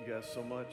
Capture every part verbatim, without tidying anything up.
you guys so much.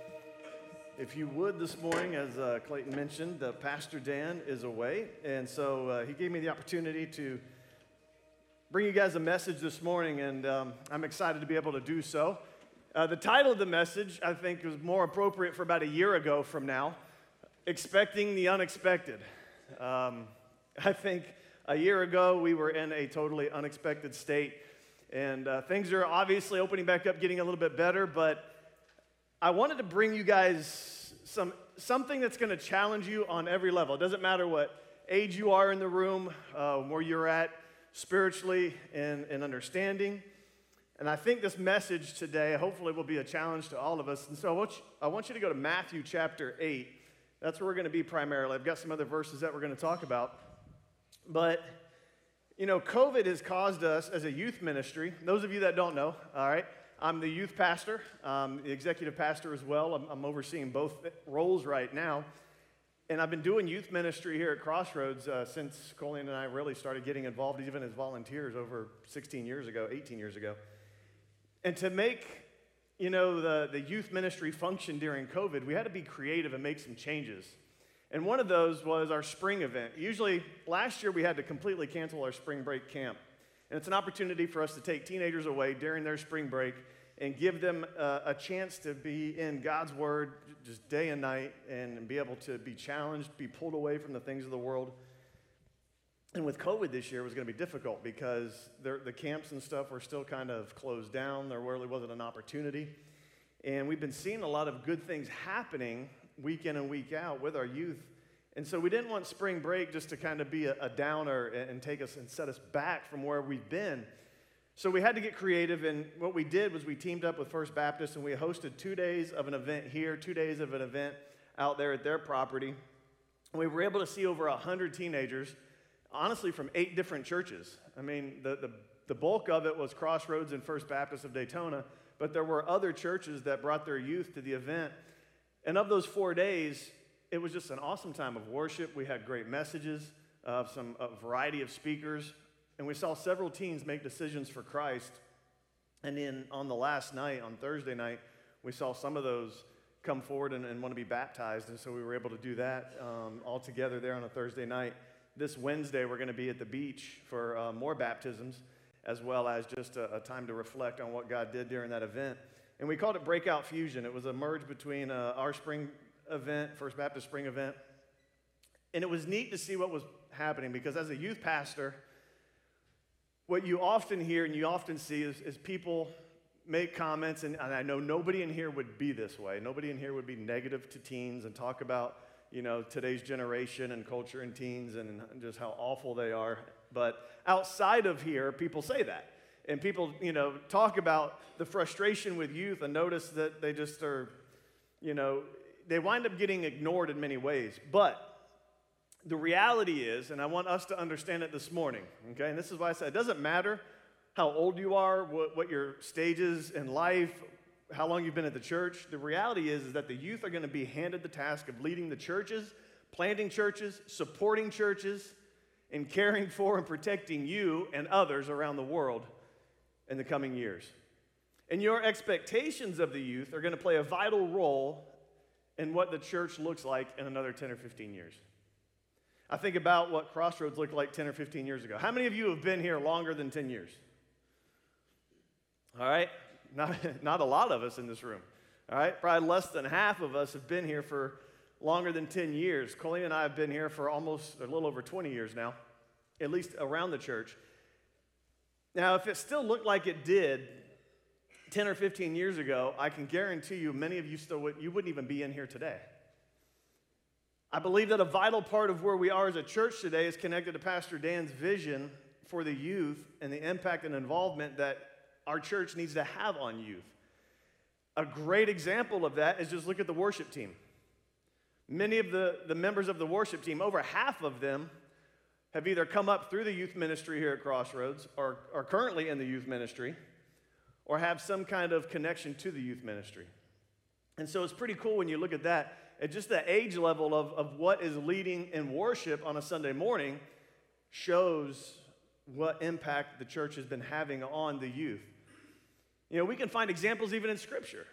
If you would this morning, as uh, Clayton mentioned, uh, Pastor Dan is away, and so uh, he gave me the opportunity to bring you guys a message this morning, and um, I'm excited to be able to do so. Uh, the title of the message, I think, was more appropriate for about a year ago from now, Expecting the Unexpected. Um, I think a year ago, we were in a totally unexpected state, and uh, things are obviously opening back up, getting a little bit better, but I wanted to bring you guys some something that's going to challenge you on every level. It doesn't matter what age you are in the room, uh, where you're at spiritually and, and understanding. And I think this message today hopefully will be a challenge to all of us. And so I want you, I want you to go to Matthew chapter eight. That's where we're going to be primarily. I've got some other verses that we're going to talk about. But, you know, COVID has caused us as a youth ministry, those of you that don't know, all right, I'm the youth pastor, um, the executive pastor as well. I'm, I'm overseeing both roles right now. And I've been doing youth ministry here at Crossroads uh, since Colleen and I really started getting involved, even as volunteers over sixteen years ago, eighteen years ago. And to make, you know, the, the youth ministry function during COVID, we had to be creative and make some changes. And one of those was our spring event. Usually, last year we had to completely cancel our spring break camp. And it's an opportunity for us to take teenagers away during their spring break and give them uh, a chance to be in God's Word just day and night and be able to be challenged, be pulled away from the things of the world. And with COVID this year, it was going to be difficult because the camps and stuff were still kind of closed down. There really wasn't an opportunity. And we've been seeing a lot of good things happening week in and week out with our youth. And so we didn't want spring break just to kind of be a, a downer and, and take us and set us back from where we've been. So we had to get creative, and what we did was we teamed up with First Baptist, and we hosted two days of an event here, two days of an event out there at their property. And we were able to see over one hundred teenagers, honestly, from eight different churches. I mean, the, the, the bulk of it was Crossroads and First Baptist of Daytona, but there were other churches that brought their youth to the event. And of those four days, it was just an awesome time of worship. We had great messages, of uh, some a variety of speakers, and we saw several teens make decisions for Christ. And then on the last night, on Thursday night, we saw some of those come forward and, and want to be baptized, and so we were able to do that um, all together there on a Thursday night. This Wednesday, we're going to be at the beach for uh, more baptisms, as well as just a, a time to reflect on what God did during that event. And we called it Breakout Fusion. It was a merge between uh, our spring event, First Baptist spring event. And it was neat to see what was happening, because as a youth pastor, what you often hear and you often see is, is people make comments, and, and I know nobody in here would be this way. Nobody in here would be negative to teens and talk about, you know, today's generation and culture and teens and just how awful they are. But outside of here, people say that. And people, you know, talk about the frustration with youth and notice that they just are, you know, they wind up getting ignored in many ways. But the reality is, and I want us to understand it this morning, okay? And this is why I said it doesn't matter how old you are, what, what your stage is in life, how long you've been at the church. The reality is, is that the youth are going to be handed the task of leading the churches, planting churches, supporting churches, and caring for and protecting you and others around the world in the coming years. And your expectations of the youth are going to play a vital role in what the church looks like in another ten or fifteen years. I think about what Crossroads looked like ten or fifteen years ago. How many of you have been here longer than ten years? All right, not, not a lot of us in this room. All right, probably less than half of us have been here for longer than ten years. Colleen and I have been here for almost a little over twenty years now, at least around the church. Now, if it still looked like it did ten or fifteen years ago, I can guarantee you many of you still would, you wouldn't even be in here today. I believe that a vital part of where we are as a church today is connected to Pastor Dan's vision for the youth and the impact and involvement that our church needs to have on youth. A great example of that is just look at the worship team. Many of the, the members of the worship team, over half of them, have either come up through the youth ministry here at Crossroads or are currently in the youth ministry or have some kind of connection to the youth ministry. And so it's pretty cool when you look at that. At just the age level of, of what is leading in worship on a Sunday morning shows what impact the church has been having on the youth. You know, we can find examples even in Scripture.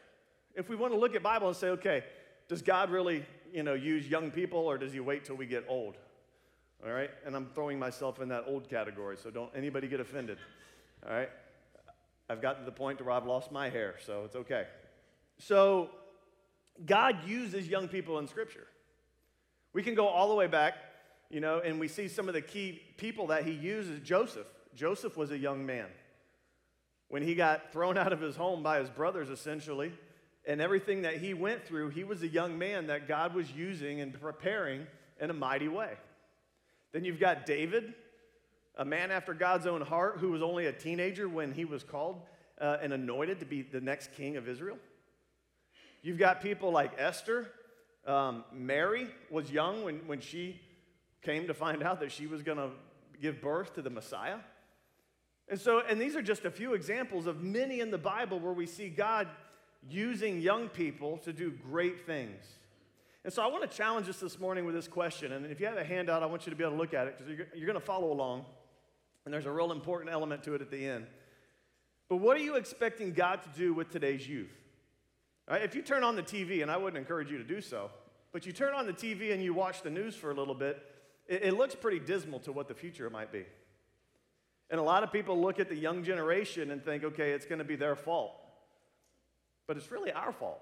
If we want to look at Bible and say, okay, does God really, you know, use young people, or does he wait till we get old? All right? And I'm throwing myself in that old category, so don't anybody get offended. All right? I've gotten to the point where I've lost my hair, so it's okay. So God uses young people in Scripture. We can go all the way back, you know, and we see some of the key people that he uses. Joseph. Joseph was a young man. When he got thrown out of his home by his brothers, essentially, and everything that he went through, he was a young man that God was using and preparing in a mighty way. Then you've got David, a man after God's own heart, who was only a teenager when he was called uh, and anointed to be the next king of Israel. You've got people like Esther. Um, Mary was young when, when she came to find out that she was going to give birth to the Messiah. And so, and these are just a few examples of many in the Bible where we see God using young people to do great things. And so I want to challenge us this morning with this question. And if you have a handout, I want you to be able to look at it, because you're, you're going to follow along. And there's a real important element to it at the end. But what are you expecting God to do with today's youth? All right, if you turn on the T V, and I wouldn't encourage you to do so, but you turn on the T V and you watch the news for a little bit, it, it looks pretty dismal to what the future might be. And a lot of people look at the young generation and think, okay, it's going to be their fault. But it's really our fault.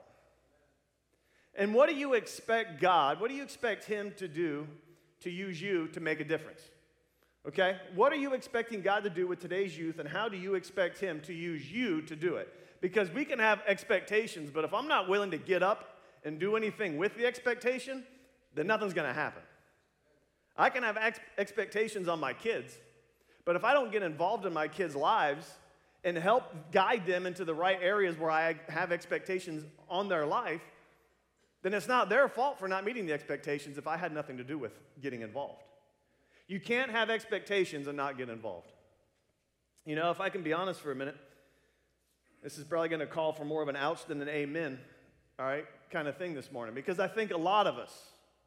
And what do you expect God, what do you expect him to do to use you to make a difference? Okay? What are you expecting God to do with today's youth, and how do you expect him to use you to do it? Because we can have expectations, but if I'm not willing to get up and do anything with the expectation, then nothing's going to happen. I can have ex- expectations on my kids, but if I don't get involved in my kids' lives and help guide them into the right areas where I have expectations on their life, then it's not their fault for not meeting the expectations if I had nothing to do with getting involved. You can't have expectations and not get involved. You know, if I can be honest for a minute, this is probably going to call for more of an ouch than an amen, all right, kind of thing this morning, because I think a lot of us,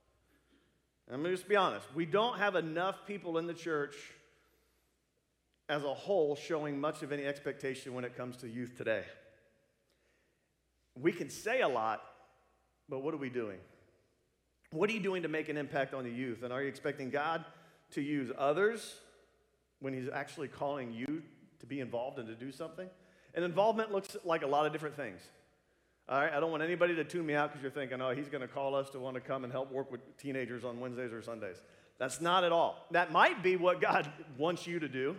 and I'm going to just be honest, we don't have enough people in the church as a whole showing much of any expectation when it comes to youth today. We can say a lot, but what are we doing? What are you doing to make an impact on the youth? And are you expecting God to use others when he's actually calling you to be involved and to do something? And involvement looks like a lot of different things. All right, I don't want anybody to tune me out because you're thinking, oh, he's going to call us to want to come and help work with teenagers on Wednesdays or Sundays. That's not at all. That might be what God wants you to do.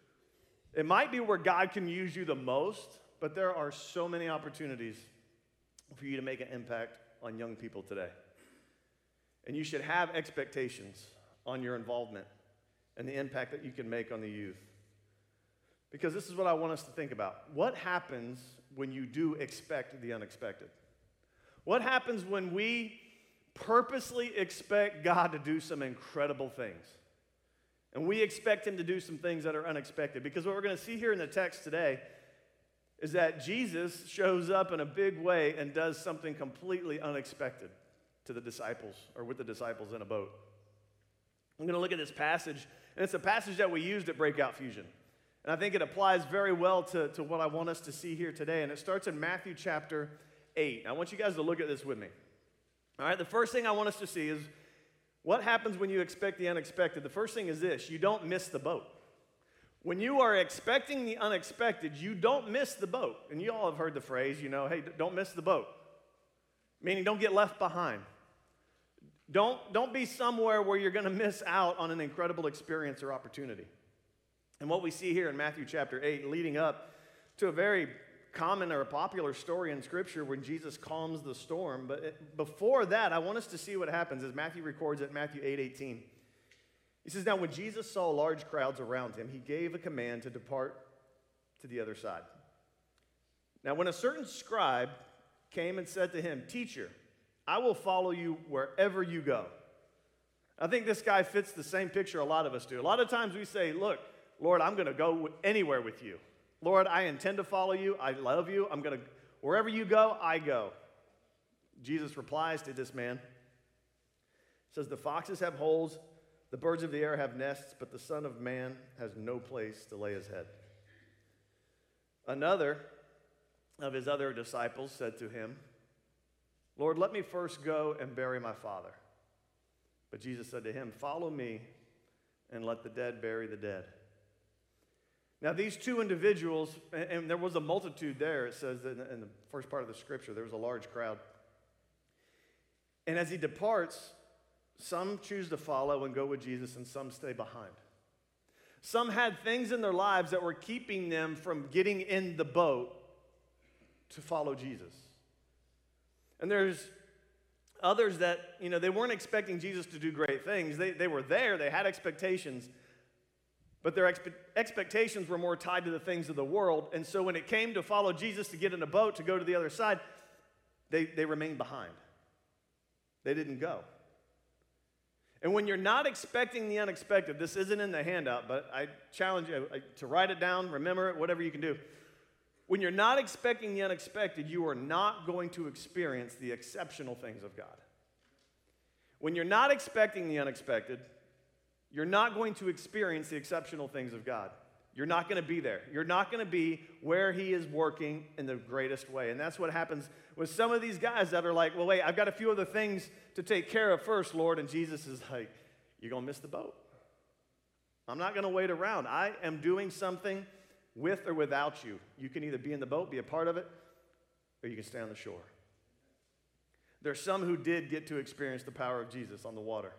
It might be where God can use you the most, but there are so many opportunities for you to make an impact on young people today. And you should have expectations on your involvement and the impact that you can make on the youth. Because this is what I want us to think about. What happens when you do expect the unexpected? What happens when we purposely expect God to do some incredible things? And we expect him to do some things that are unexpected. Because what we're going to see here in the text today is that Jesus shows up in a big way and does something completely unexpected to the disciples, or with the disciples in a boat. I'm going to look at this passage, and it's a passage that we used at Breakout Fusion. And I think it applies very well to, to what I want us to see here today. And it starts in Matthew chapter eight. I want you guys to look at this with me. All right, the first thing I want us to see is what happens when you expect the unexpected. The first thing is this: you don't miss the boat. When you are expecting the unexpected, you don't miss the boat. And you all have heard the phrase, you know, hey, don't miss the boat. Meaning don't get left behind. Don't, don't be somewhere where you're going to miss out on an incredible experience or opportunity. And what we see here in Matthew chapter eight, leading up to a very common or a popular story in Scripture when Jesus calms the storm. But it, before that, I want us to see what happens as Matthew records at Matthew eight eighteen. He says, now when Jesus saw large crowds around him, he gave a command to depart to the other side. Now when a certain scribe came and said to him, teacher, I will follow you wherever you go. I think this guy fits the same picture a lot of us do. A lot of times we say, look, Lord, I'm going to go anywhere with you. Lord, I intend to follow you. I love you. I'm going to, wherever you go, I go. Jesus replies to this man. He says, the foxes have holes, the birds of the air have nests, but the Son of Man has no place to lay his head. Another of his other disciples said to him, Lord, let me first go and bury my father. But Jesus said to him, follow me and let the dead bury the dead. Now, these two individuals, and, and there was a multitude there, it says in the, in the first part of the scripture, there was a large crowd. And as he departs, some choose to follow and go with Jesus, and some stay behind. Some had things in their lives that were keeping them from getting in the boat to follow Jesus. And there's others that, you know, they weren't expecting Jesus to do great things. They, they were there, they had expectations, but their expe- expectations were more tied to the things of the world. And so when it came to follow Jesus, to get in a boat, to go to the other side, they, they remained behind. They didn't go. And when you're not expecting the unexpected, this isn't in the handout, but I challenge you to write it down, remember it, whatever you can do. When you're not expecting the unexpected, you are not going to experience the exceptional things of God. When you're not expecting the unexpected, you're not going to experience the exceptional things of God. You're not going to be there. You're not going to be where he is working in the greatest way. And that's what happens with some of these guys that are like, well, wait, I've got a few other things to take care of first, Lord. And Jesus is like, you're going to miss the boat. I'm not going to wait around. I am doing something with or without you. You can either be in the boat, be a part of it, or you can stay on the shore. There's some who did get to experience the power of Jesus on the water.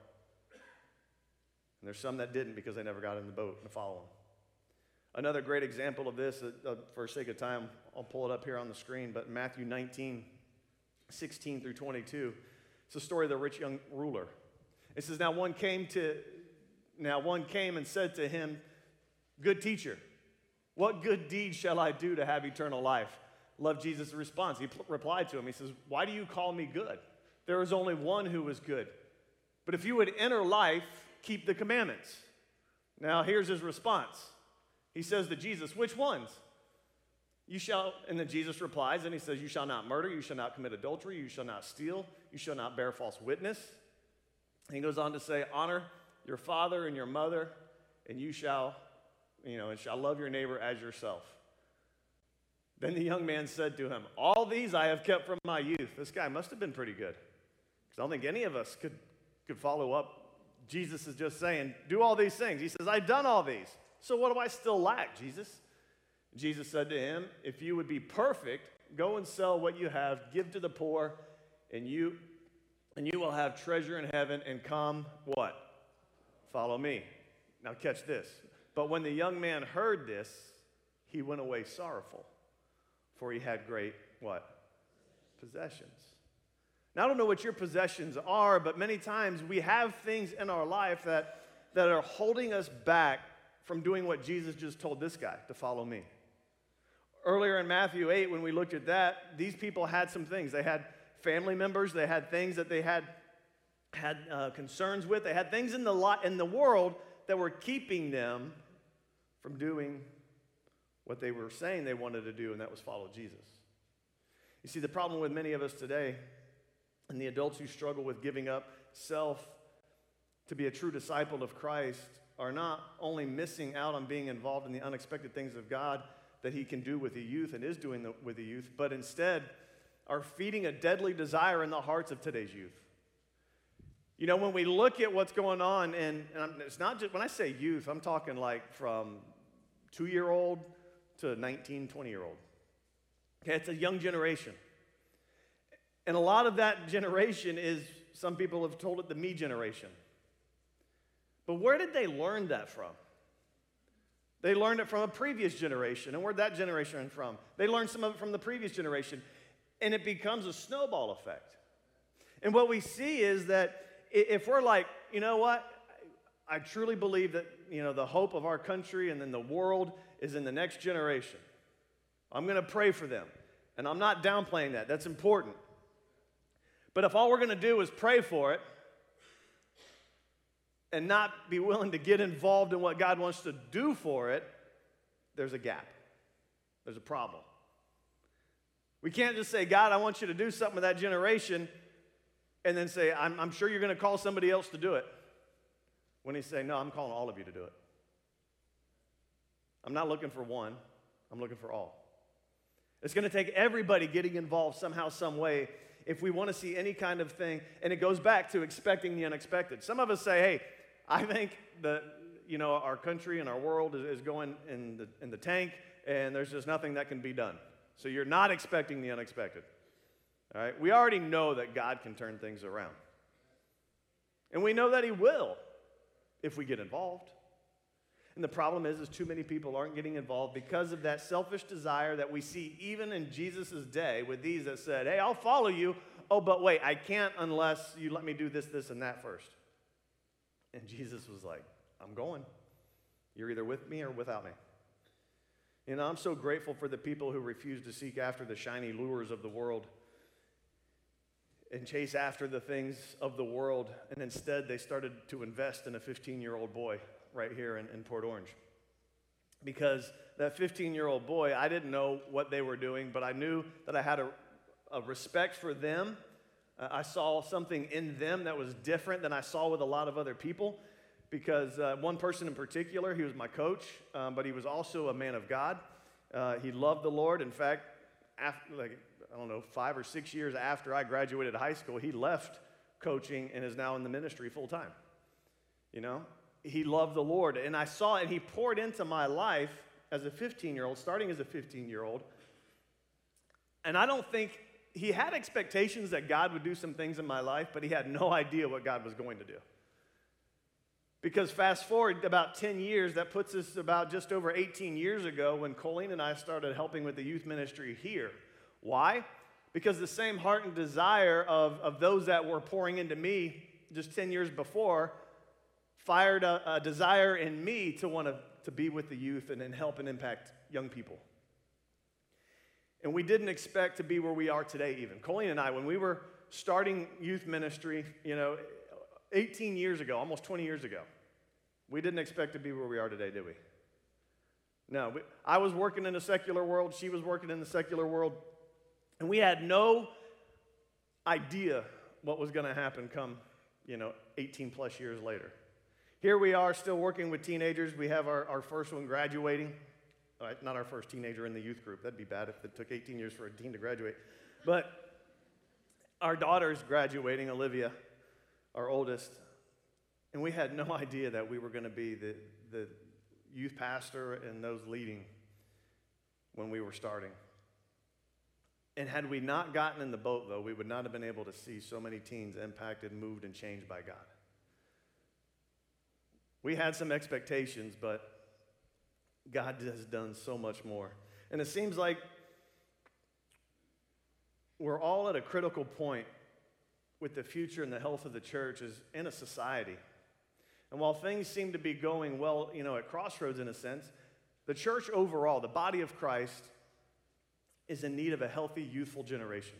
And there's some that didn't because they never got in the boat and follow him. Another great example of this, uh, for sake of time, I'll pull it up here on the screen, but Matthew nineteen, sixteen through twenty-two, it's the story of the rich young ruler. It says, now one came to, now one came and said to him, good teacher, what good deed shall I do to have eternal life? Love Jesus' response. He pl- replied to him, he says, why do you call me good? There is only one who is good. But if you would enter life, keep the commandments. Now here's his response. He says to Jesus, which ones? You shall, and then Jesus replies, and he says, you shall not murder, you shall not commit adultery, you shall not steal, you shall not bear false witness. And he goes on to say, honor your father and your mother, and you shall, you know, and shall love your neighbor as yourself. Then the young man said to him, all these I have kept from my youth. This guy must have been pretty good, because I don't think any of us could, could follow up. Jesus is just saying, do all these things. He says, I've done all these. So what do I still lack, Jesus? Jesus said to him, if you would be perfect, go and sell what you have, give to the poor, and you and you will have treasure in heaven, and come, what? Follow me. Now catch this. But when the young man heard this, he went away sorrowful, for he had great, what? Possessions. Now I don't know what your possessions are, but many times we have things in our life that, that are holding us back from doing what Jesus just told this guy, to follow me. Earlier in Matthew eight, when we looked at that, these people had some things. They had family members. They had things that they had, had uh, concerns with. They had things in the, lot, in the world that were keeping them from doing what they were saying they wanted to do, and that was follow Jesus. You see, the problem with many of us today, and the adults who struggle with giving up self to be a true disciple of Christ, are not only missing out on being involved in the unexpected things of God that he can do with the youth and is doing the, with the youth, but instead are feeding a deadly desire in the hearts of today's youth. You know, when we look at what's going on, and, and it's not just, when I say youth, I'm talking like from two-year-old to nineteen, twenty-year-old. Okay, it's a young generation. And a lot of that generation is, some people have told it the me generation. But where did they learn that from? They learned it from a previous generation. And where'd that generation from? They learned some of it from the previous generation. And it becomes a snowball effect. And what we see is that if we're like, you know what? I truly believe that, you know, the hope of our country and then the world is in the next generation. I'm going to pray for them. And I'm not downplaying that. That's important. But if all we're going to do is pray for it, and not be willing to get involved in what God wants to do for it, there's a gap. There's a problem. We can't just say, God, I want you to do something with that generation, and then say, I'm, I'm sure you're going to call somebody else to do it. When he's saying, no, I'm calling all of you to do it. I'm not looking for one. I'm looking for all. It's going to take everybody getting involved somehow, some way if we want to see any kind of thing, and it goes back to expecting the unexpected. Some of us say, hey, I think that, you know, our country and our world is, is going in the, in the tank, and there's just nothing that can be done. So you're not expecting the unexpected. All right? We already know that God can turn things around. And we know that he will if we get involved. And the problem is, is too many people aren't getting involved because of that selfish desire that we see even in Jesus' day with these that said, hey, I'll follow you. Oh, but wait, I can't unless you let me do this, this, and that first. And Jesus was like, I'm going. You're either with me or without me. You know, I'm so grateful for the people who refuse to seek after the shiny lures of the world and chase after the things of the world, and instead they started to invest in a fifteen-year-old boy right here in, in Port Orange. Because that fifteen-year-old boy, I didn't know what they were doing, but I knew that I had a, a respect for them. Uh, I saw something in them that was different than I saw with a lot of other people, because uh, one person in particular, he was my coach, um, but he was also a man of God. Uh, he loved the Lord. In fact, after, like, I don't know, five or six years after I graduated high school, he left coaching and is now in the ministry full time. You know? He loved the Lord, and I saw it, and he poured into my life as a fifteen-year-old, starting as a fifteen-year-old, and I don't think he had expectations that God would do some things in my life, but he had no idea what God was going to do. Because fast forward about ten years, that puts us about just over eighteen years ago when Colleen and I started helping with the youth ministry here. Why? Because the same heart and desire of, of those that were pouring into me just ten years before fired a, a desire in me to want to, to be with the youth and, and help and impact young people. And we didn't expect to be where we are today even. Colleen and I, when we were starting youth ministry, you know, eighteen years ago, almost twenty years ago, we didn't expect to be where we are today, did we? No, we, I was working in the secular world, she was working in the secular world, and we had no idea what was going to happen come, you know, eighteen plus years later. Here we are still working with teenagers. We have our, our first one graduating. All right, not our first teenager in the youth group. That'd be bad if it took eighteen years for a teen to graduate. But our daughter's graduating, Olivia, our oldest. And we had no idea that we were going to be the, the youth pastor and those leading when we were starting. And had we not gotten in the boat, though, we would not have been able to see so many teens impacted, moved, and changed by God. We had some expectations, but God has done so much more. And it seems like we're all at a critical point with the future and the health of the church as in a society. And while things seem to be going well, you know, at crossroads in a sense, the church overall, the body of Christ, is in need of a healthy, youthful generation,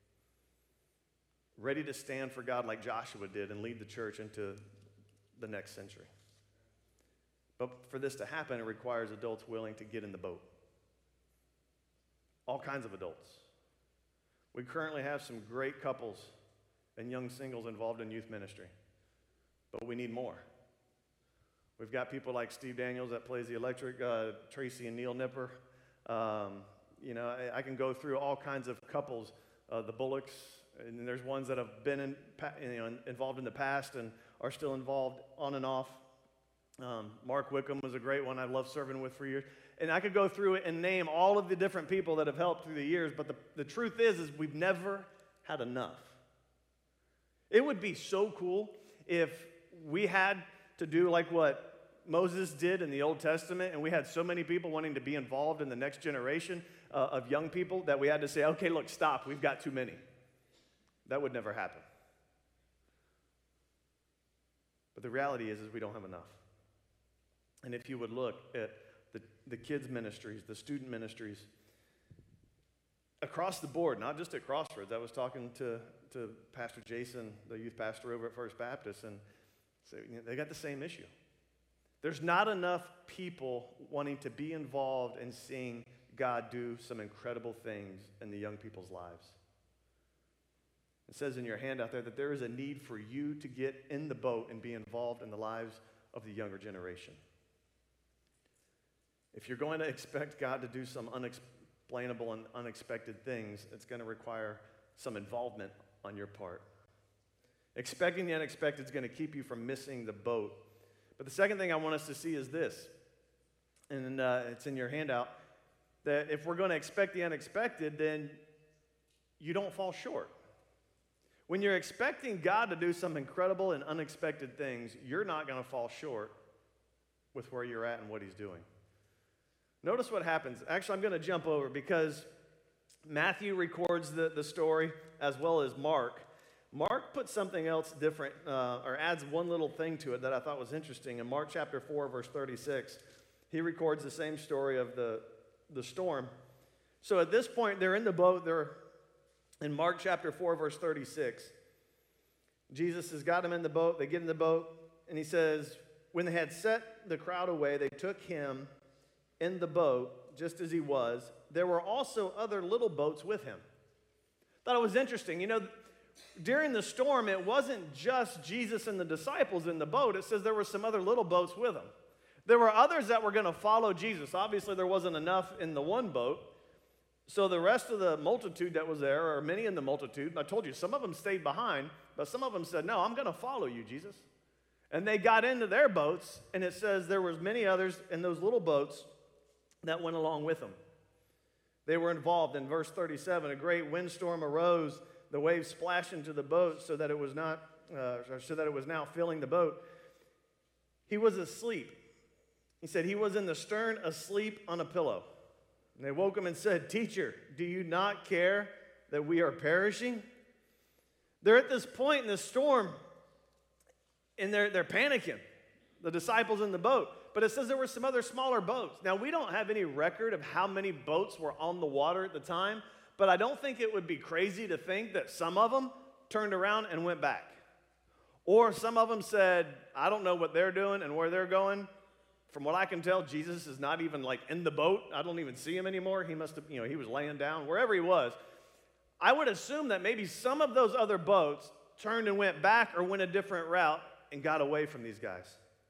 ready to stand for God like Joshua did and lead the church into the next century. But for this to happen, it requires adults willing to get in the boat. All kinds of adults. We currently have some great couples and young singles involved in youth ministry, but we need more. We've got people like Steve Daniels that plays the electric, uh, Tracy and Neil Nipper. Um, you know, I, I can go through all kinds of couples, uh, the Bullocks, and there's ones that have been in, you know, involved in the past and are still involved on and off. Um, Mark Wickham was a great one I loved serving with for years. And I could go through it and name all of the different people that have helped through the years, but the, the truth is, is we've never had enough. It would be so cool if we had to do like what Moses did in the Old Testament, and we had so many people wanting to be involved in the next generation uh, of young people that we had to say, okay, look, stop, we've got too many. That would never happen. But the reality is, is we don't have enough. And if you would look at the, the kids' ministries, the student ministries, across the board, not just at Crossroads. I was talking to, to Pastor Jason, the youth pastor over at First Baptist, and so, you know, they got the same issue. There's not enough people wanting to be involved in seeing God do some incredible things in the young people's lives. It says in your handout there that there is a need for you to get in the boat and be involved in the lives of the younger generation. If you're going to expect God to do some unexplainable and unexpected things, it's going to require some involvement on your part. Expecting the unexpected is going to keep you from missing the boat. But the second thing I want us to see is this, and uh, it's in your handout, that if we're going to expect the unexpected, then you don't fall short. When you're expecting God to do some incredible and unexpected things, you're not going to fall short with where you're at and what he's doing. Notice what happens. Actually, I'm going to jump over because Matthew records the, the story as well as Mark. Mark puts something else different uh, or adds one little thing to it that I thought was interesting. In Mark chapter four, verse thirty-six, he records the same story of the, the storm. So at this point, they're in the boat. They're in Mark chapter four, verse thirty-six. Jesus has got them in the boat. They get in the boat, and he says, when they had set the crowd away, they took him in the boat just as he was. There were also other little boats with him. Thought it was interesting. You know, during the storm, it wasn't just Jesus and the disciples in the boat. It says there were some other little boats with them. There were others that were going to follow Jesus. Obviously, there wasn't enough in the one boat. So the rest of the multitude that was there, or many in the multitude, I told you, some of them stayed behind, but some of them said, no, I'm going to follow you, Jesus. And they got into their boats, and it says there was many others in those little boats that went along with them. They were involved. In verse thirty-seven, a great windstorm arose. The waves splashed into the boat so that it was not, uh, so that it was now filling the boat. He was asleep. He said he was in the stern asleep on a pillow. And they woke him and said, "Teacher, do you not care that we are perishing?" They're at this point in the storm, and they're, they're panicking, the disciples in the boat. But it says there were some other smaller boats. Now, we don't have any record of how many boats were on the water at the time, but I don't think it would be crazy to think that some of them turned around and went back. Or some of them said, I don't know what they're doing and where they're going. From what I can tell, Jesus is not even like in the boat. I don't even see him anymore. He must have, you know, he was laying down, wherever he was. I would assume that maybe some of those other boats turned and went back or went a different route and got away from these guys.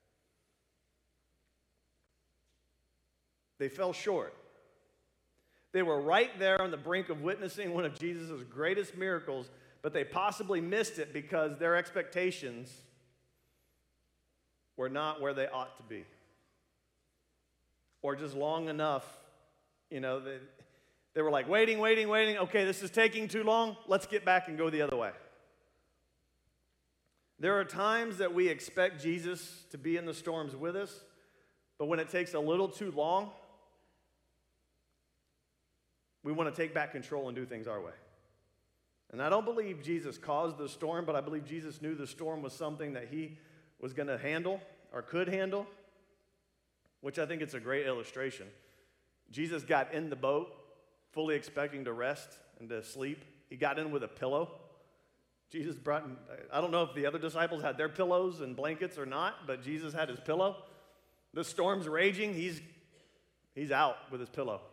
They fell short. They were right there on the brink of witnessing one of Jesus' greatest miracles, but they possibly missed it because their expectations were not where they ought to be. Or just long enough, you know, they, they were like waiting, waiting, waiting. Okay, this is taking too long. Let's get back and go the other way. There are times that we expect Jesus to be in the storms with us, but when it takes a little too long, we want to take back control and do things our way. And I don't believe Jesus caused the storm, but I believe Jesus knew the storm was something that he was going to handle or could handle, which I think it's a great illustration. Jesus got in the boat fully expecting to rest and to sleep. He got in with a pillow. Jesus brought, I don't know if the other disciples had their pillows and blankets or not, but Jesus had his pillow. The storm's raging. He's, he's out with his pillow.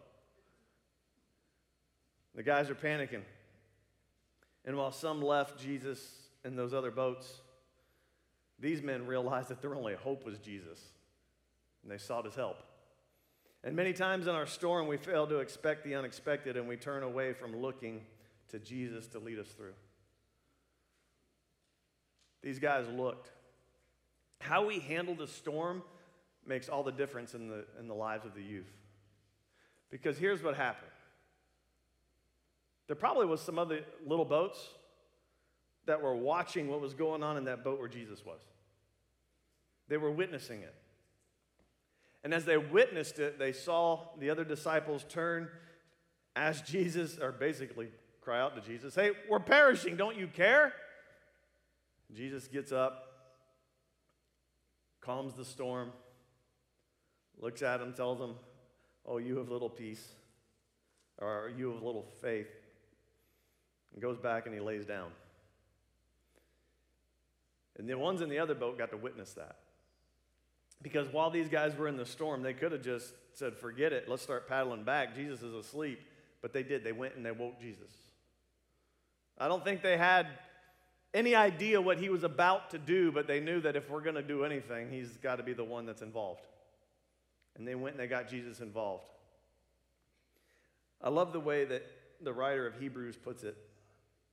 The guys are panicking. And while some left Jesus in those other boats, these men realized that their only hope was Jesus. And they sought his help. And many times in our storm, we fail to expect the unexpected, and we turn away from looking to Jesus to lead us through. These guys looked. How we handle the storm makes all the difference in the, in the lives of the youth. Because here's what happened. There probably was some other little boats that were watching what was going on in that boat where Jesus was. They were witnessing it. And as they witnessed it, they saw the other disciples turn, ask Jesus, or basically cry out to Jesus, "Hey, we're perishing, don't you care?" Jesus gets up, calms the storm, looks at them, tells them, "Oh, you have little peace," or "You have little faith," and goes back and he lays down. And the ones in the other boat got to witness that. Because while these guys were in the storm, they could have just said, "Forget it, let's start paddling back. Jesus is asleep." But they did. They went and they woke Jesus. I don't think they had any idea what he was about to do, but they knew that if we're going to do anything, he's got to be the one that's involved. And they went and they got Jesus involved. I love the way that the writer of Hebrews puts it.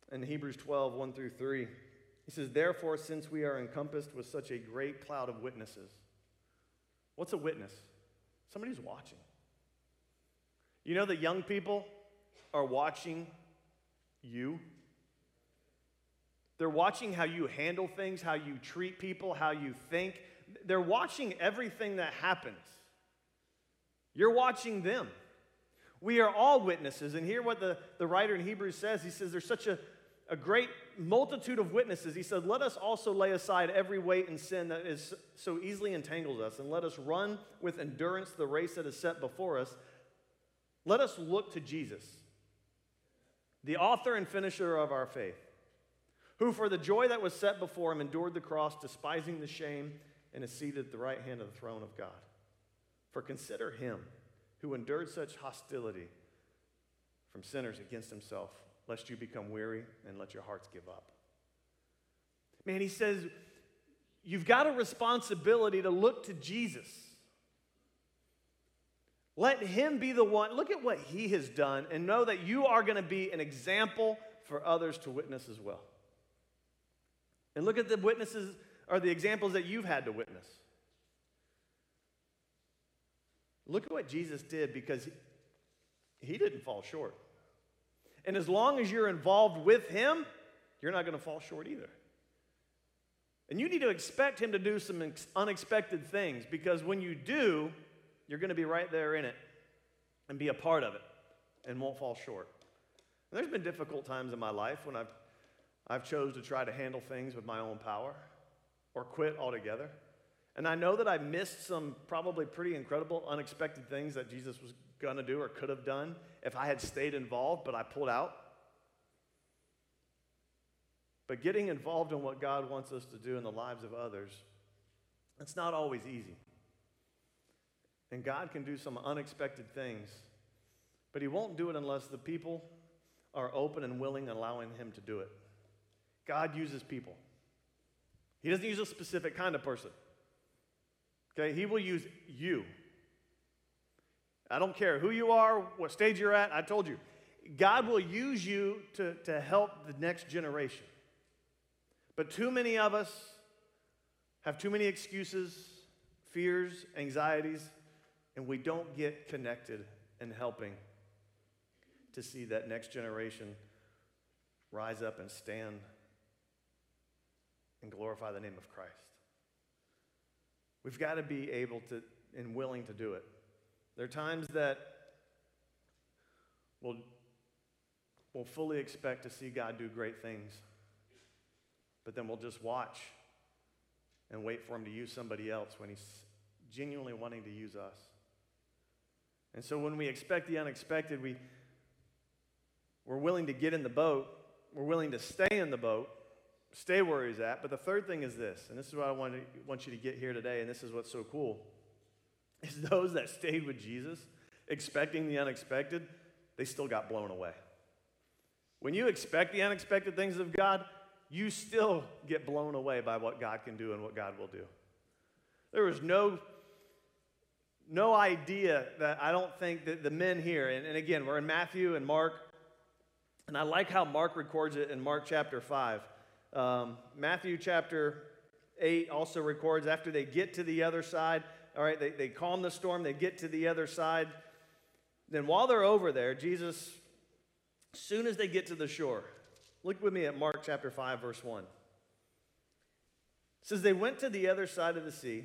in Hebrews twelve, one through three. He says, therefore, since we are encompassed with such a great cloud of witnesses. What's a witness? Somebody who's watching. You know that young people are watching you. They're watching how you handle things, how you treat people, how you think. They're watching everything that happens. You're watching them. We are all witnesses. And hear what the, the writer in Hebrews says. He says there's such a, a great multitude of witnesses. He said, let us also lay aside every weight and sin that is so easily entangles us, and let us run with endurance the race that is set before us. Let us look to Jesus, the author and finisher of our faith, who for the joy that was set before him endured the cross, despising the shame, and is seated at the right hand of the throne of God. For consider him who endured such hostility from sinners against himself, lest you become weary and let your hearts give up. Man, he says, you've got a responsibility to look to Jesus. Let him be the one. Look at what he has done and know that you are going to be an example for others to witness as well. And look at the witnesses or the examples that you've had to witness. Look at what Jesus did, because he, he didn't fall short. And as long as you're involved with him, you're not going to fall short either. And you need to expect him to do some ex- unexpected things, because when you do, you're going to be right there in it and be a part of it and won't fall short. And there's been difficult times in my life when I've, I've chose to try to handle things with my own power or quit altogether. And I know that I missed some probably pretty incredible, unexpected things that Jesus was going to do or could have done if I had stayed involved, but I pulled out. But getting involved in what God wants us to do in the lives of others, it's not always easy. And God can do some unexpected things, but he won't do it unless the people are open and willing and allowing him to do it. God uses people. He doesn't use a specific kind of person. Okay, he will use you. I don't care who you are, what stage you're at. I told you, God will use you to, to help the next generation. But too many of us have too many excuses, fears, anxieties, and we don't get connected and helping to see that next generation rise up and stand and glorify the name of Christ. We've got to be able to and willing to do it. There are times that we'll, we'll fully expect to see God do great things, but then we'll just watch and wait for him to use somebody else when he's genuinely wanting to use us. And so when we expect the unexpected, we, we're willing to get in the boat. We're willing to stay in the boat, stay where he's at. But the third thing is this, and this is what I want, to, want you to get here today, and this is what's so cool, is those that stayed with Jesus, expecting the unexpected, they still got blown away. When you expect the unexpected things of God, you still get blown away by what God can do and what God will do. There was no, no idea that I don't think that the men here, and, and again, we're in Matthew and Mark, and I like how Mark records it in Mark chapter five. Um, Matthew chapter eight also records after they get to the other side, all right, they, they calm the storm, they get to the other side. Then while they're over there, Jesus, as soon as they get to the shore, look with me at Mark chapter five, verse one. It says, they went to the other side of the sea,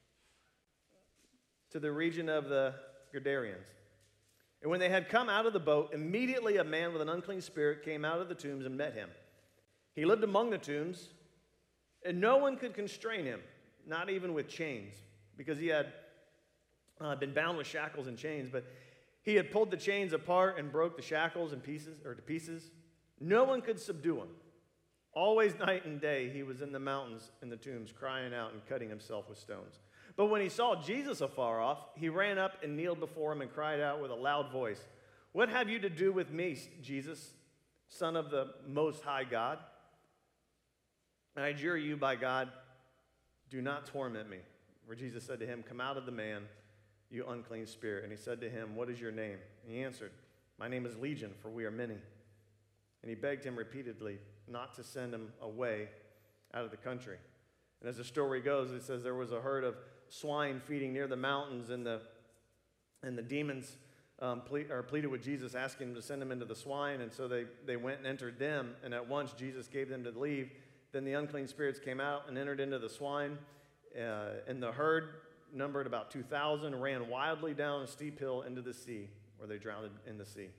to the region of the Gadarenes. And when they had come out of the boat, immediately a man with an unclean spirit came out of the tombs and met him. He lived among the tombs, and no one could constrain him, not even with chains, because he had uh, been bound with shackles and chains. But he had pulled the chains apart and broke the shackles in pieces, or to pieces. No one could subdue him. Always night and day he was in the mountains in the tombs, crying out and cutting himself with stones. But when he saw Jesus afar off, he ran up and kneeled before him and cried out with a loud voice, "What have you to do with me, Jesus, Son of the Most High God? And I adjure you by God, do not torment me." For Jesus said to him, "Come out of the man, you unclean spirit." And he said to him, "What is your name?" And he answered, "My name is Legion, for we are many." and he begged him repeatedly not to send him away out of the country. And as the story goes, it says there was a herd of swine feeding near the mountains, and the and the demons um, ple- or pleaded with Jesus, asking him to send them into the swine. And so they, they went and entered them, and at once Jesus gave them to leave. Then the unclean spirits came out and entered into the swine, uh, and the herd, numbered about two thousand, ran wildly down a steep hill into the sea, where they drowned in the sea.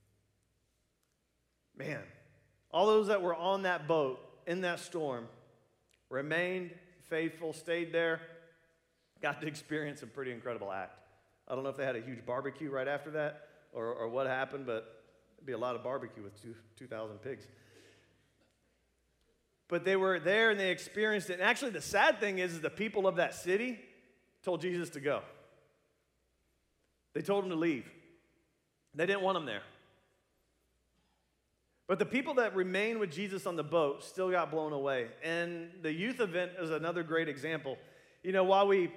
Man, all those that were on that boat in that storm remained faithful, stayed there, got to experience a pretty incredible act. I don't know if they had a huge barbecue right after that or, or what happened, but it'd be a lot of barbecue with two, 2,000 pigs. But they were there and they experienced it. And actually the sad thing is, is the people of that city told Jesus to go. They told him to leave. They didn't want him there. But the people that remained with Jesus on the boat still got blown away. And the youth event is another great example. You know, while we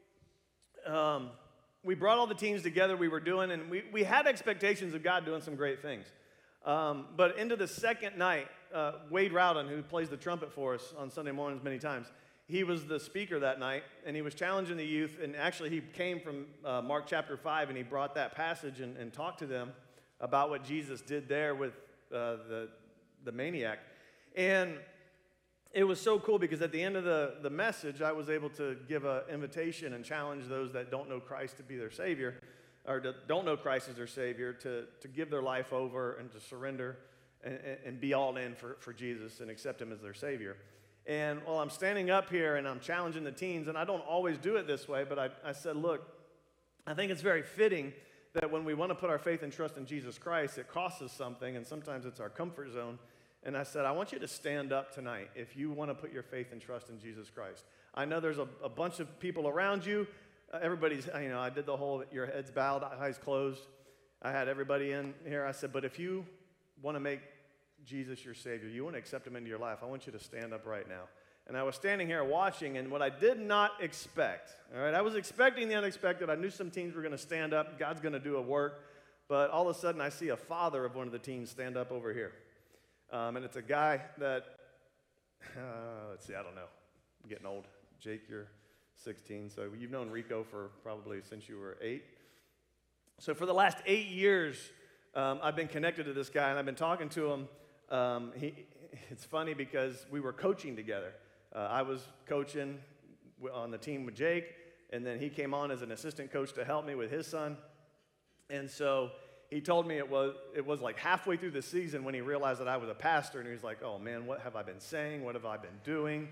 um, we brought all the teens together, we were doing, and we, we had expectations of God doing some great things. Um, but into the second night, uh, Wade Rowden, who plays the trumpet for us on Sunday mornings many times, he was the speaker that night, and he was challenging the youth. And actually, he came from uh, Mark chapter five, and he brought that passage and, and talked to them about what Jesus did there with uh, the, the maniac. And it was so cool because at the end of the, the message, I was able to give an invitation and challenge those that don't know Christ to be their Savior, or to, don't know Christ as their Savior, to, to give their life over and to surrender and, and be all in for, for Jesus and accept Him as their Savior. And while I'm standing up here and I'm challenging the teens, and I don't always do it this way, but I, I said, look, I think it's very fitting that when we want to put our faith and trust in Jesus Christ, it costs us something, and sometimes it's our comfort zone. And I said, I want you to stand up tonight if you want to put your faith and trust in Jesus Christ. I know there's a, a bunch of people around you. Uh, everybody's, you know, I did the whole, your heads bowed, eyes closed. I had everybody in here. I said, but if you want to make Jesus your Savior, you want to accept Him into your life, I want you to stand up right now. And I was standing here watching, and what I did not expect, all right, I was expecting the unexpected. I knew some teens were going to stand up. God's going to do a work. But all of a sudden, I see a father of one of the teens stand up over here. Um, and it's a guy that, uh, let's see, I don't know. I'm getting old. Jake, you're sixteen, so you've known Rico for probably since you were eight. So for the last eight years, um, I've been connected to this guy, and I've been talking to him. Um, he, it's funny because we were coaching together. Uh, I was coaching on the team with Jake, and then he came on as an assistant coach to help me with his son. And so he told me it was it was like halfway through the season when he realized that I was a pastor, and he was like, oh man, what have I been saying? What have I been doing?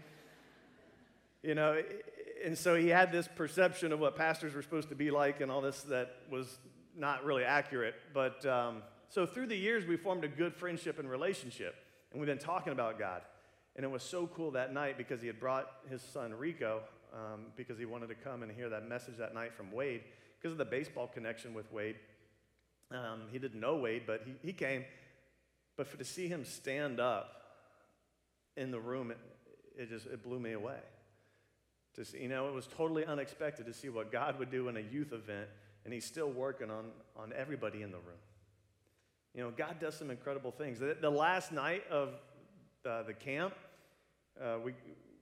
You know, and so he had this perception of what pastors were supposed to be like and all this that was not really accurate. But um, so through the years, we formed a good friendship and relationship, and we've been talking about God. And it was so cool that night because he had brought his son Rico um, because he wanted to come and hear that message that night from Wade because of the baseball connection with Wade. Um, he didn't know Wade, but he, he came. But for to see him stand up in the room, it, it just it blew me away. To see, you know, it was totally unexpected to see what God would do in a youth event, and He's still working on, on everybody in the room. You know, God does some incredible things. The, the last night of uh, the camp, uh, we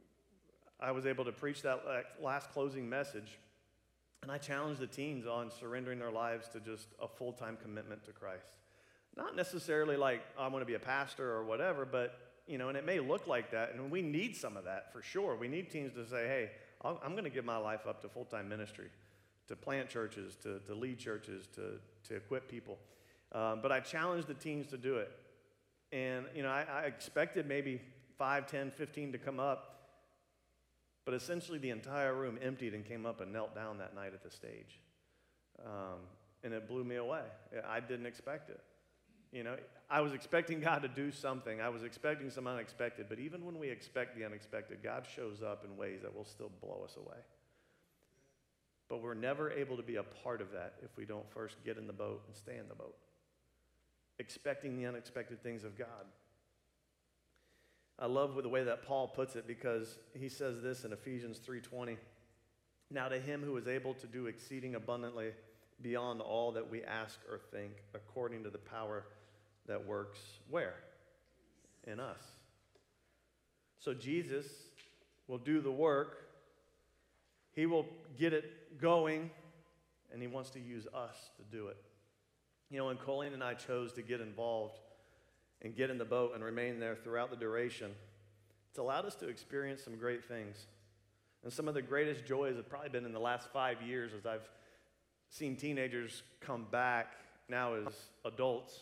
I was able to preach that last closing message. And I challenged the teens on surrendering their lives to just a full-time commitment to Christ. Not necessarily like, oh, I want to be a pastor or whatever, but, you know, and it may look like that, and we need some of that for sure. We need teens to say, hey, I'll, I'm going to give my life up to full-time ministry, to plant churches, to, to lead churches, to, to equip people. Um, but I challenged the teens to do it. And, you know, I, I expected maybe five, ten, fifteen to come up. But essentially the entire room emptied and came up and knelt down that night at the stage. Um, and it blew me away. I didn't expect it. You know, I was expecting God to do something. I was expecting some unexpected. But even when we expect the unexpected, God shows up in ways that will still blow us away. But we're never able to be a part of that if we don't first get in the boat and stay in the boat, expecting the unexpected things of God. I love the way that Paul puts it because he says this in Ephesians three twenty. Now to Him who is able to do exceeding abundantly beyond all that we ask or think, according to the power that works where? in us. So Jesus will do the work. He will get it going, and he wants to use us to do it. You know, when Colleen and I chose to get involved and get in the boat and remain there throughout the duration, it's allowed us to experience some great things. And some of the greatest joys have probably been in the last five years as I've seen teenagers come back now as adults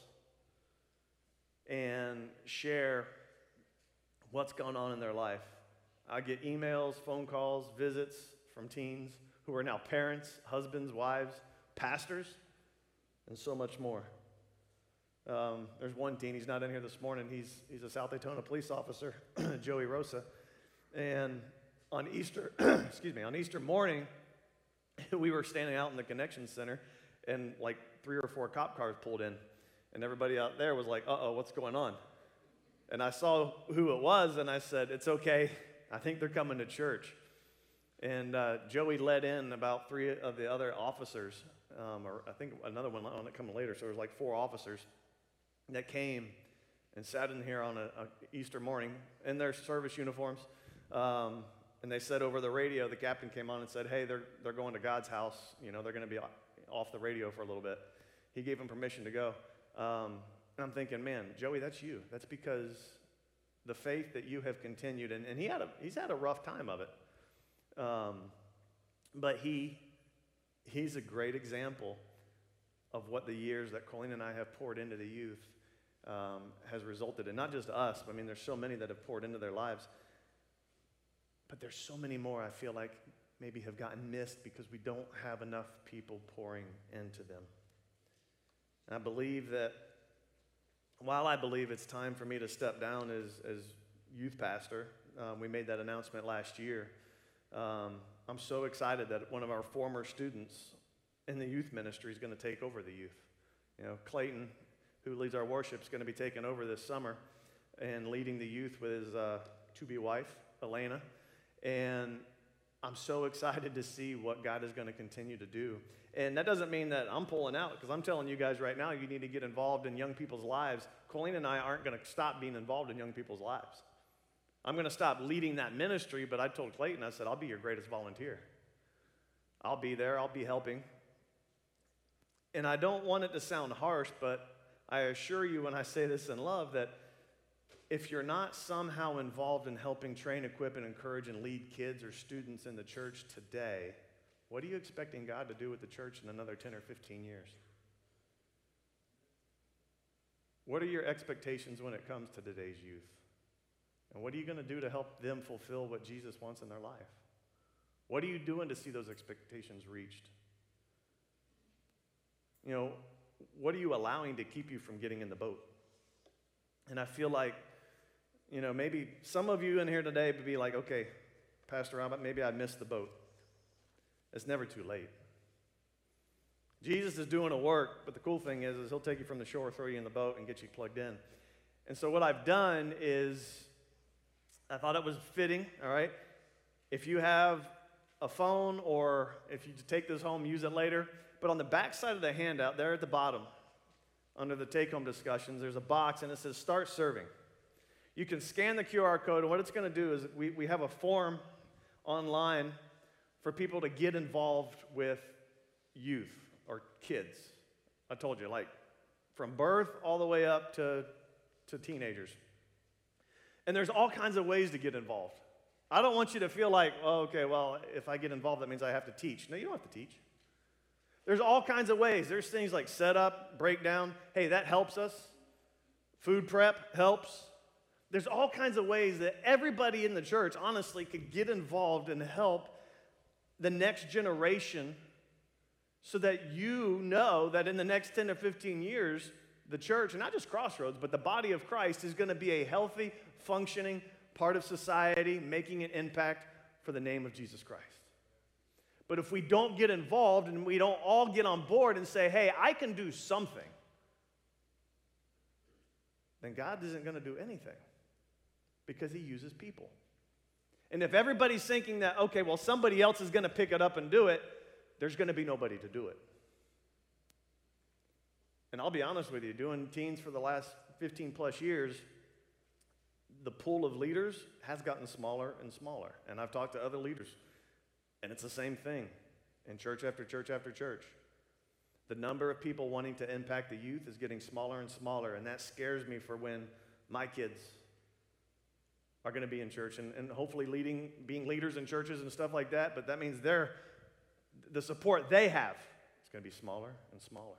and share what's going on in their life. I get emails, phone calls, visits from teens who are now parents, husbands, wives, pastors, and so much more. Um, there's one teen, he's not in here this morning, he's, he's a South Daytona police officer, Joey Rosa, and on Easter, excuse me, on Easter morning, we were standing out in the Connection Center, and like three or four cop cars pulled in, and everybody out there was like, uh-oh, what's going on? And I saw who it was, and I said, it's okay, I think they're coming to church. And uh, Joey led in about three of the other officers, um, or I think another one on it coming later, so there was like four officers that came and sat in here on a, a Easter morning in their service uniforms. Um, and they said over the radio, the captain came on and said, hey, they're, they're going to God's house. You know, they're going to be off the radio for a little bit. He gave them permission to go. Um, and I'm thinking, man, Joey, that's you. That's because the faith that you have continued, and, and he had a, he's had a rough time of it. Um, but he he's a great example of what the years that Colleen and I have poured into the youth um, has resulted in. Not just us, but I mean, there's so many that have poured into their lives. But there's so many more I feel like maybe have gotten missed because we don't have enough people pouring into them. And I believe that while I believe it's time for me to step down as, as youth pastor, um, we made that announcement last year. Um, I'm so excited that one of our former students in the youth ministry is going to take over the youth. You know, Clayton, who leads our worship, is going to be taking over this summer and leading the youth with his uh, to-be wife, Elena. And I'm so excited to see what God is going to continue to do. And that doesn't mean that I'm pulling out, because I'm telling you guys right now, you need to get involved in young people's lives. Colleen and I aren't going to stop being involved in young people's lives. I'm going to stop leading that ministry, but I told Clayton, I said, I'll be your greatest volunteer. I'll be there. I'll be helping. And I don't want it to sound harsh, but I assure you when I say this in love that if you're not somehow involved in helping train, equip, and encourage and lead kids or students in the church today, what are you expecting God to do with the church in another ten or fifteen years? What are your expectations when it comes to today's youth? And what are you going to do to help them fulfill what Jesus wants in their life? What are you doing to see those expectations reached? You know, what are you allowing to keep you from getting in the boat? And I feel like, you know, maybe some of you in here today would be like, okay, Pastor Robert, maybe I missed the boat. It's never too late. Jesus is doing a work, but the cool thing is, is he'll take you from the shore, throw you in the boat, and get you plugged in. And so what I've done is, I thought it was fitting, all right? If you have a phone or if you take this home, use it later. But on the back side of the handout, there at the bottom, under the take-home discussions, there's a box, and it says, Start Serving. You can scan the Q R code, and what it's going to do is we, we have a form online for people to get involved with youth or kids. I told you, like from birth all the way up to, to teenagers. And there's all kinds of ways to get involved. I don't want you to feel like, oh, okay, well, if I get involved, that means I have to teach. No, you don't have to teach. There's all kinds of ways. There's things like setup, breakdown. Hey, that helps us. Food prep helps. There's all kinds of ways that everybody in the church, honestly, could get involved and help the next generation so that you know that in the next ten to fifteen years, the church, and not just Crossroads, but the body of Christ is going to be a healthy, functioning part of society, making an impact for the name of Jesus Christ. But if we don't get involved and we don't all get on board and say, hey, I can do something, then God isn't going to do anything because he uses people. And if everybody's thinking that, okay, well, somebody else is going to pick it up and do it, there's going to be nobody to do it. And I'll be honest with you, doing teens for the last fifteen plus years, the pool of leaders has gotten smaller and smaller. And I've talked to other leaders, and it's the same thing in church after church after church. The number of people wanting to impact the youth is getting smaller and smaller, and that scares me for when my kids are going to be in church and, and hopefully leading, being leaders in churches and stuff like that, but that means they're, the support they have is going to be smaller and smaller.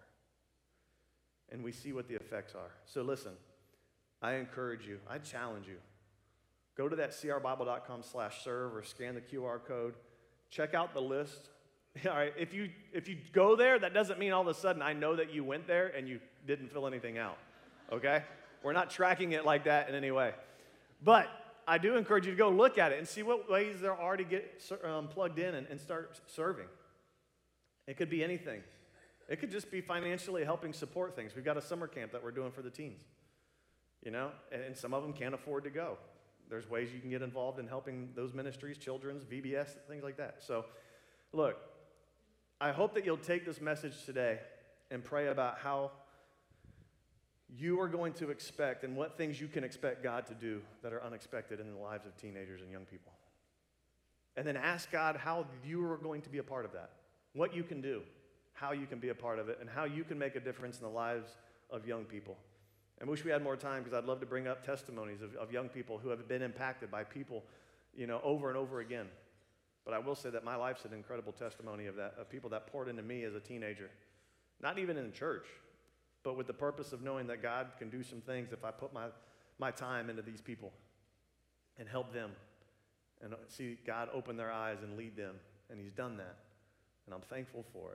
And we see what the effects are. So listen, I encourage you, I challenge you, go to that c r bible dot com slash serve or scan the Q R code, check out the list. All right, if you, if you go there, that doesn't mean all of a sudden I know that you went there and you didn't fill anything out, okay? We're not tracking it like that in any way. But I do encourage you to go look at it and see what ways there are to get um, plugged in and, and start serving. It could be anything. It could just be financially helping support things. We've got a summer camp that we're doing for the teens, you know, and, and some of them can't afford to go. There's ways you can get involved in helping those ministries, children's, V B S, things like that. So, look, I hope that you'll take this message today and pray about how you are going to expect and what things you can expect God to do that are unexpected in the lives of teenagers and young people. And then ask God how you are going to be a part of that, what you can do, how you can be a part of it, and how you can make a difference in the lives of young people. I wish we had more time because I'd love to bring up testimonies of, of young people who have been impacted by people, you know, over and over again. But I will say that my life's an incredible testimony of that, of people that poured into me as a teenager. Not even in church, but with the purpose of knowing that God can do some things if I put my, my time into these people and help them and see God open their eyes and lead them. And he's done that. And I'm thankful for it.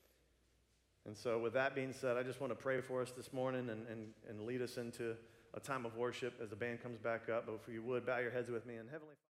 And so with that being said, I just want to pray for us this morning and, and, and lead us into a time of worship as the band comes back up. But if you would, bow your heads with me. And Heavenly